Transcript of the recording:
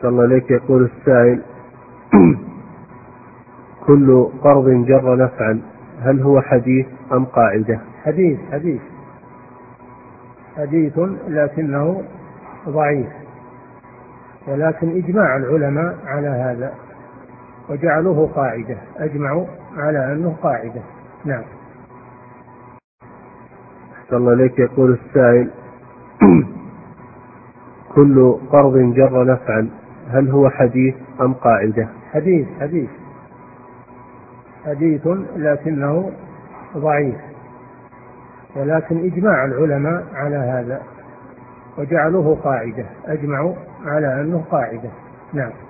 صلى الله عليك. يقول السائل: كل قرض جر نفعا هل هو حديث أم قاعدة؟ حديث لكنه ضعيف، ولكن إجماع العلماء على هذا وجعلوه قاعدة، أجمعوا على أنه قاعدة. نعم. صلى الله عليك. يقول السائل: كل قرض جر نفعا هل هو حديث أم قاعدة؟ حديث لكنه ضعيف، ولكن إجماع العلماء على هذا وجعلوه قاعدة، أجمعوا على أنه قاعدة. نعم.